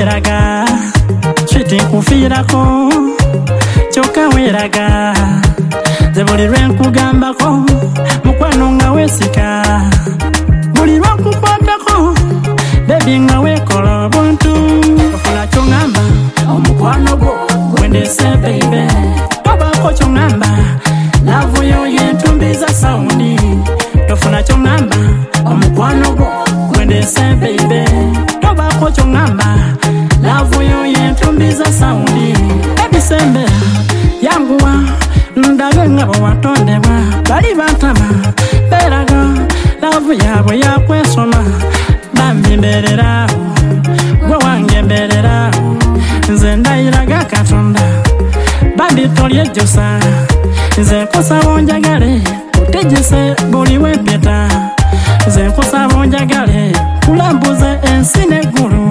weraga Switi nkufirako Choka weraga Zebuli lwenkugambako Mukwano nga wesika Buli lwakukwatako Baby nga wekola buntu Ofuna chongamba Omukwano gwo Gwendese baby Tobako chongamba Lavu yo yentumbiza saundi Ofuna chongamba Omukwano gwo Gwendese baby Tobako chongamba Lavu yo yentumbiza saundi Ebisembera yanguwa Ndabe ngabo watondebwa Bali bantama Beraga Lavu yabwe yakwesoma Bambi mbereraho Gwe wange mbereraho Nze ndayiraga Katonda Bambi tolyejosa Nze nkusaba njagale Utegese buli wempeta Nze nkusaba njagale Kulambuze ensi n'eggulu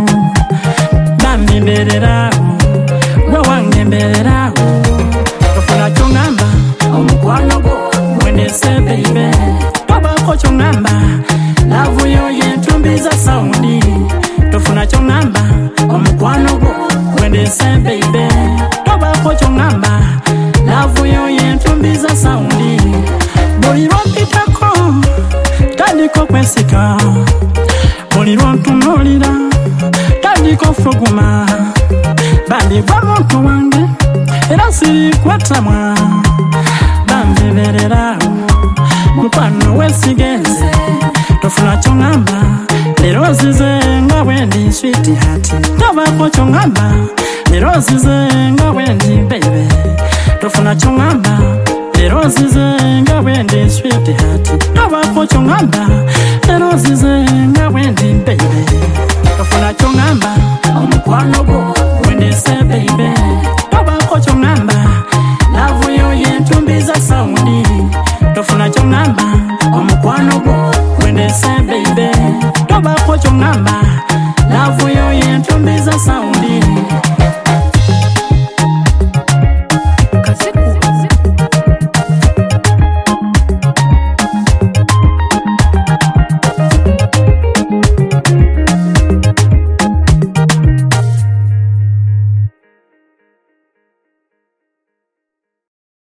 Bambi mbereraho Gwe wange mbereraho Tofuna kyongamba Omukwano gwo Gwendese baby Tobako kyongamba Lavu yo yentumbiza saundi Tofuna kyongamba Omukwano gwo Gwendese baby Tobako kyongamba Lavu yo yentumbiza saundi Buli lwampitako Tandiko kwesika Buli lwantunulira Tandiko fuguma Bambi gwa muntu wange Era siri kwetamwa Bambi bereraho Mukwano wesigenze Tofuna kyongamba Lero zize nga wendi sweetheart Tobako kyongamba Lero zize nga wendi baby Tofuna kyongamba Lero zize nga wendi sweetheart Tobako kyongamba Lero zize nga wendi baby Tofuna kyongamba Omukwano gwo Gwendese baby Tobako kyongamba Lavu yo yentumbiza saundi